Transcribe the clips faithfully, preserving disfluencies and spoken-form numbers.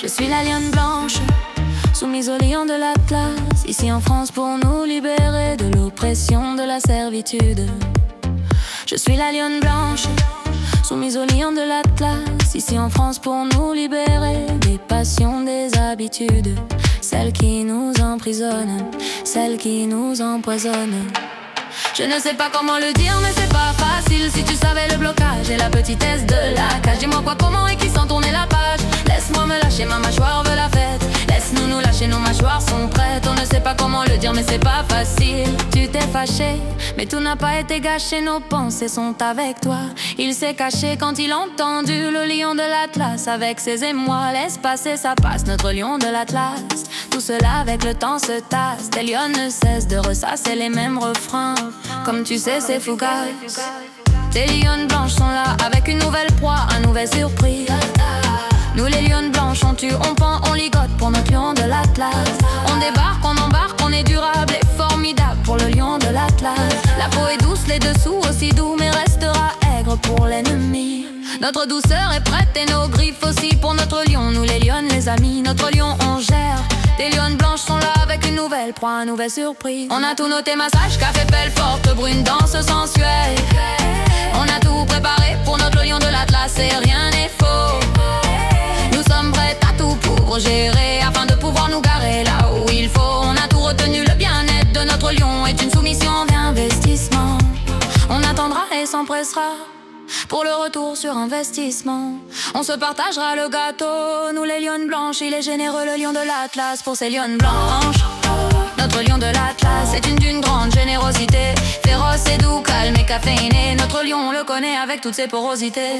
Je suis la lionne blanche, soumise au lion de l'Atlas, ici en France pour nous libérer de l'oppression de la servitude. Je suis la lionne blanche, soumise au lion de l'Atlas, ici en France pour nous libérer des passions, des habitudes, celles qui nous emprisonnent, celles qui nous empoisonnent. Je ne sais pas comment le dire, mais c'est pas facile. Si tu savais le blocage et la petitesse de la cage, dis-moi quoi, comment et qui sent tourner la page. Laisse-moi me lâcher, ma mâchoire veut la fête. Laisse-nous nous lâcher, nos mâchoires sont prêtes. On ne sait pas comment le dire, mais c'est pas facile. Tu t'es fâché, mais tout n'a pas été gâché. Nos pensées sont avec toi. Il s'est caché quand il a entendu le lion de l'Atlas. Avec ses émois, laisse passer, ça passe. Notre lion de l'Atlas, tout cela avec le temps se tasse. Tes lions ne cessent de ressasser les mêmes refrains. Comme tu sais, c'est fugace. Tes lionnes blanches sont là avec une nouvelle proie, un nouvel surprise. Nous les lionnes blanches, on tue, on pend, on ligote pour notre lion de l'Atlas. On débarque, on embarque, on est durable et formidable pour le lion de l'Atlas. La peau est douce, les dessous aussi doux, mais restera aigre pour l'ennemi. Notre douceur est prête et nos griffes aussi pour notre lion. Nous les lionnes, les amis, notre lion on gère. Tes lionnes blanches sont là avec une nouvelle proie, une nouvelle surprise. On a tout noté, massage, café, pelle, forte, brune, danse sensuelle. On a tout préparé pour notre lion de l'Atlas et rien n'est faux. Nous sommes prêts à tout pour gérer afin de pouvoir nous garer là où il faut. On a tout retenu, le bien-être de notre lion est une soumission d'investissement. On attendra et s'empressera pour le retour sur investissement. On se partagera le gâteau, nous les lionnes blanches. Il est généreux le lion de l'Atlas pour ces lionnes blanches. Notre lion de l'Atlas est une d'une grande générosité. Féroce et doux, calme et caféiné. Notre lion on le connaît avec toutes ses porosités.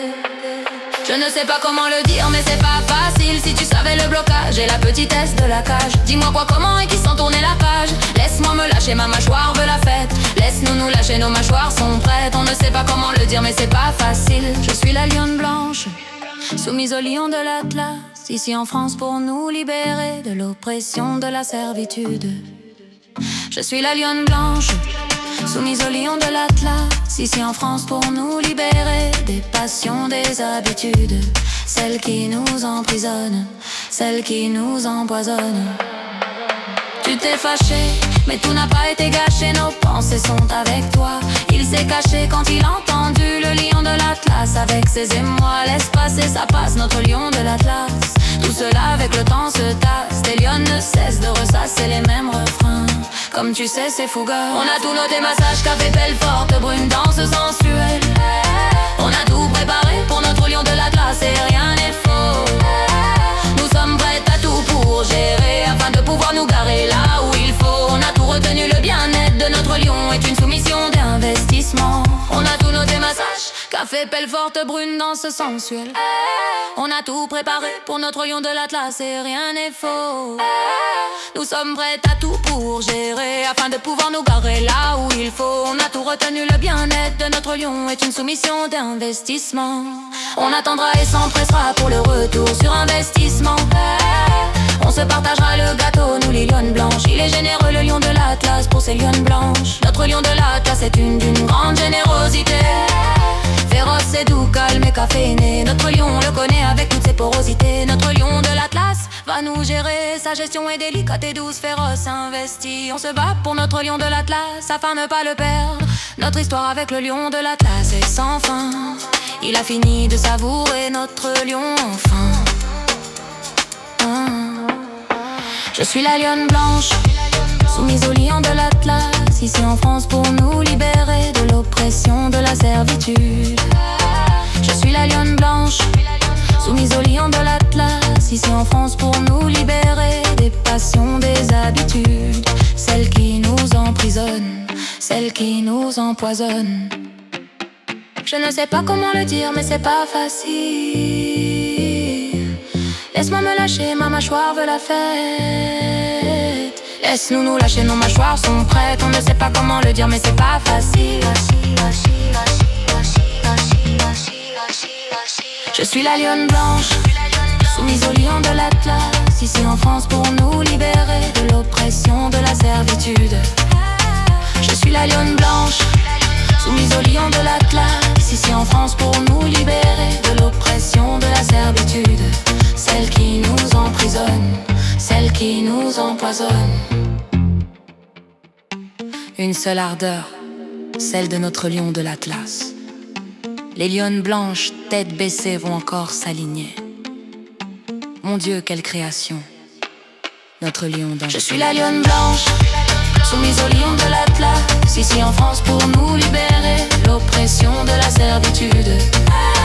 Je ne sais pas comment le dire, mais c'est pas facile. Si tu savais le blocage et la petitesse de la cage, dis-moi quoi, comment et qui sent tourner la page. Laisse-moi me lâcher, ma mâchoire veut la fête. Laisse-nous nous lâcher, nos mâchoires sont prêtes. On ne sait pas comment le dire, mais c'est pas facile. Je suis la lionne blanche, soumise au lion de l'Atlas, ici en France pour nous libérer de l'oppression de la servitude. Je suis la lionne blanche, soumise au lion de l'Atlas, ici en France pour nous libérer des passions, des habitudes, celles qui nous emprisonnent, celles qui nous empoisonnent. Tu t'es fâché, mais tout n'a pas été gâché. Nos pensées sont avec toi. Il s'est caché quand il a entendu le lion de l'Atlas. Avec ses émois, laisse passer, ça passe. Notre lion de l'Atlas, tout cela avec le temps se tasse. Tes lions ne cessent de ressasser les mêmes refrains. Comme tu sais, c'est fugace. On a tout noté, massage, café, pelle, forte, brune, danse sensuelle. On a tout préparé pour notre lion de l'Atlas et rien n'est faux. Nous sommes prêts à tout pour gérer afin de pouvoir nous garer là où il faut. On a tout retenu, le bien-être de notre lion est une soumission d'investissement. On a tout noté, massage, café, pelle, forte, brune, danse sensuelle. On a tout préparé pour notre lion de l'Atlas et rien n'est faux. Nous sommes prêts à tout pour gérer afin de pouvoir nous garer là où il faut. On a tout retenu, le bien-être de notre lion est une soumission d'investissement. On attendra et s'empressera pour le retour sur investissement. On se partagera le gâteau, nous les lionnes blanches. Il est généreux le lion de l'Atlas pour ces lionnes blanches. Notre lion de l'Atlas est une d'une grande générosité. Féroce et doux, calme et caféiné. Notre lion on le connaît avec toutes ses porosités. Notre lion de l'Atlas va nous gérer. Sa gestion est délicate et douce, féroce, investie. On se bat pour notre lion de l'Atlas afin de ne pas le perdre. Notre histoire avec le lion de l'Atlas est sans fin. Il a fini de savourer notre lion enfin. Je suis la lionne blanche, soumise au lion de l'Atlas, ici en France pour nous libérer de l'oppression de la servitude. Je suis la lionne blanche, soumise au lion de l'Atlas, ici en France pour nous libérer des passions, des habitudes, celles qui nous emprisonnent, celles qui nous empoisonnent. Je ne sais pas comment le dire, mais c'est pas facile. Laisse-moi me lâcher, ma mâchoire veut la fête. Laisse-nous nous lâcher, nos mâchoires sont prêtes. On ne sait pas comment le dire, mais c'est pas facile. Je suis la lionne blanche, soumise au lion de l'Atlas, ici en France pour nous libérer de l'oppression de la servitude. Je suis la lionne blanche, soumise au lion de l'Atlas, ici en France pour nous libérer de l'oppression de la servitude. celle qui nous emprisonne, celle qui nous empoisonne. Une seule ardeur, celle de notre lion de l'Atlas. Les lionnes blanches, tête baissée, vont encore s'aligner. Mon Dieu, quelle création, notre lion d'un. Je suis la lionne blanche, soumise au lion de l'Atlas. Ici en France pour nous libérer l'oppression de la servitude.